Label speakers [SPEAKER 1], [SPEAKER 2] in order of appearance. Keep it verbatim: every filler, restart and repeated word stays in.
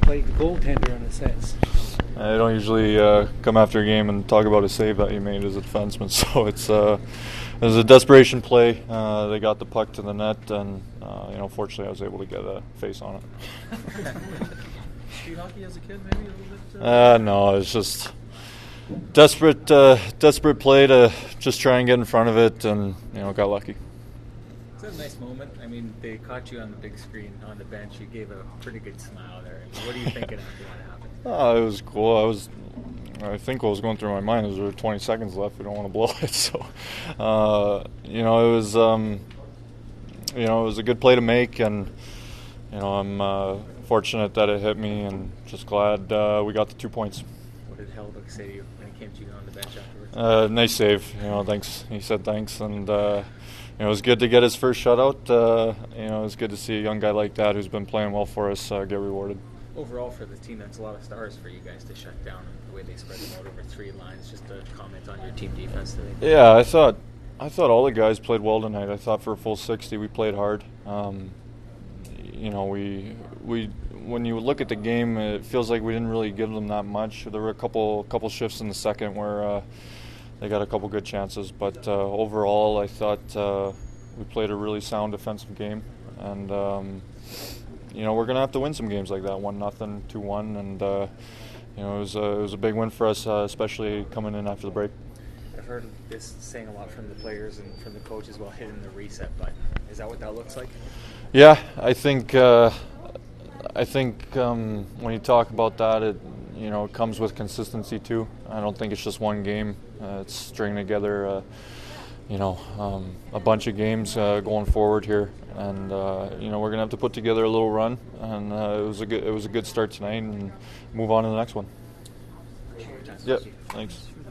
[SPEAKER 1] like the goaltender in a sense.
[SPEAKER 2] I don't usually uh, come after a game and talk about a save that you made as a defenseman, so it's uh, it was a desperation play. Uh, they got the puck to the net, and uh, you know, fortunately, I was able to get a face on it.
[SPEAKER 3] Street hockey as a kid, maybe a little bit.
[SPEAKER 2] Uh, uh no, it's just desperate, uh, desperate play to just try and get in front of it, and you know, got lucky.
[SPEAKER 3] It's a nice moment. I mean, they caught you on the big screen on the bench. You gave a pretty good smile there. I mean, what are you thinking after that happened?
[SPEAKER 2] Oh, it was cool. I was, I think what was going through my mind is there were twenty seconds left. We don't want to blow it. So, uh, you know, it was, um, you know, it was a good play to make, and you know, I'm uh, fortunate that it hit me, and just glad uh, we got the two points.
[SPEAKER 3] What did Hellebuyck say to you when he came to you on the bench afterwards?
[SPEAKER 2] Uh, nice save. You know, thanks. He said thanks, and uh, you know, it was good to get his first shutout. Uh, you know, it was good to see a young guy like that who's been playing well for us uh, get rewarded.
[SPEAKER 3] Overall, for the team, that's a lot of stars for you guys to shut down, and the way they spread them out over three lines. Just a comment on your team defense today.
[SPEAKER 2] Yeah, I thought, I thought all the guys played well tonight. I thought for a full sixty, we played hard. Um, you know, we we when you look at the game, it feels like we didn't really give them that much. There were a couple couple shifts in the second where uh, they got a couple good chances, but uh, overall, I thought uh, we played a really sound defensive game, and. Um, You know, we're going to have to win some games like that, one nothing, two one, and uh, you know, it was, a, it was a big win for us, uh, especially coming in after the break.
[SPEAKER 3] I've heard this saying a lot from the players and from the coach as well, hitting the reset button. Is that what that looks like?
[SPEAKER 2] Yeah, I think uh, I think um, when you talk about that, it you know it comes with consistency too. I don't think it's just one game. Uh, it's stringing together. Uh, you know, um, a bunch of games uh, going forward here, and uh, you know we're gonna have to put together a little run, and uh, it was a good it was a good start tonight, and move on to the next one.
[SPEAKER 3] Appreciate your time.
[SPEAKER 2] Yep, thanks.